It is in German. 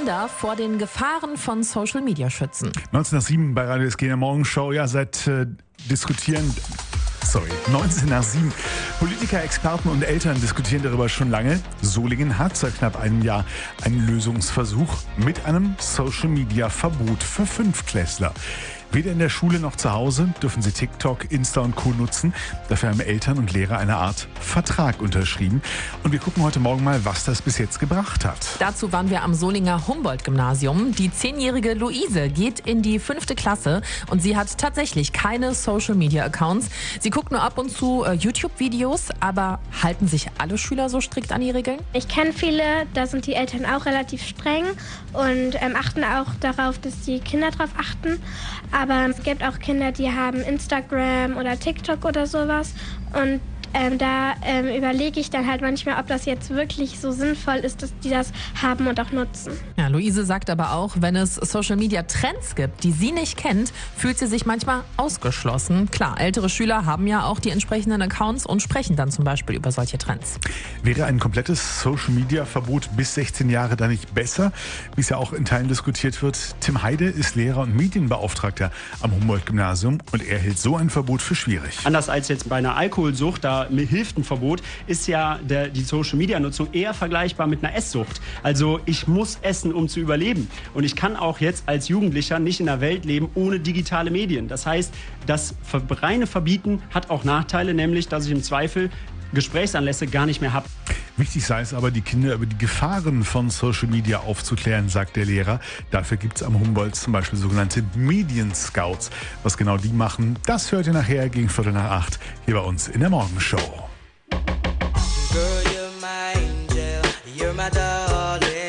Kinder vor den Gefahren von Social Media schützen. 19:07 bei Radio SG in der Morgenshow. Ja, 19:07. Politiker, Experten und Eltern diskutieren darüber schon lange. Solingen hat seit knapp einem Jahr einen Lösungsversuch mit einem Social-Media-Verbot für Fünftklässler. Weder in der Schule noch zu Hause dürfen sie TikTok, Insta und Co. nutzen. Dafür haben Eltern und Lehrer eine Art Vertrag unterschrieben. Und wir gucken heute Morgen mal, was das bis jetzt gebracht hat. Dazu waren wir am Solinger Humboldt-Gymnasium. Die 10-jährige Luise geht in die 5. Klasse und sie hat tatsächlich keine Social-Media-Accounts. Sie guckt nur ab und zu YouTube-Videos, aber halten sich alle Schüler so strikt an die Regeln? Ich kenne viele, da sind die Eltern auch relativ streng und achten auch darauf, dass die Kinder darauf achten. Aber es gibt auch Kinder, die haben Instagram oder TikTok oder sowas und da überlege ich dann halt manchmal, ob das jetzt wirklich so sinnvoll ist, dass die das haben und auch nutzen. Ja, Luise sagt aber auch, wenn es Social-Media-Trends gibt, die sie nicht kennt, fühlt sie sich manchmal ausgeschlossen. Klar, ältere Schüler haben ja auch die entsprechenden Accounts und sprechen dann zum Beispiel über solche Trends. Wäre ein komplettes Social-Media-Verbot bis 16 Jahre da nicht besser, wie es ja auch in Teilen diskutiert wird? Tim Heide ist Lehrer und Medienbeauftragter am Humboldt-Gymnasium und er hält so ein Verbot für schwierig. Anders als jetzt bei einer Alkoholsucht, da mir hilft ein Verbot, ist ja die Social-Media-Nutzung eher vergleichbar mit einer Esssucht. Also ich muss essen, um zu überleben. Und ich kann auch jetzt als Jugendlicher nicht in einer Welt leben ohne digitale Medien. Das heißt, das reine Verbieten hat auch Nachteile, nämlich, dass ich im Zweifel Gesprächsanlässe gar nicht mehr habe. Wichtig sei es aber, die Kinder über die Gefahren von Social Media aufzuklären, sagt der Lehrer. Dafür gibt es am Humboldt zum Beispiel sogenannte Medienscouts. Was genau die machen, das hört ihr nachher gegen 7:45 hier bei uns in der Morgenshow. Girl, you're my angel, you're my darling.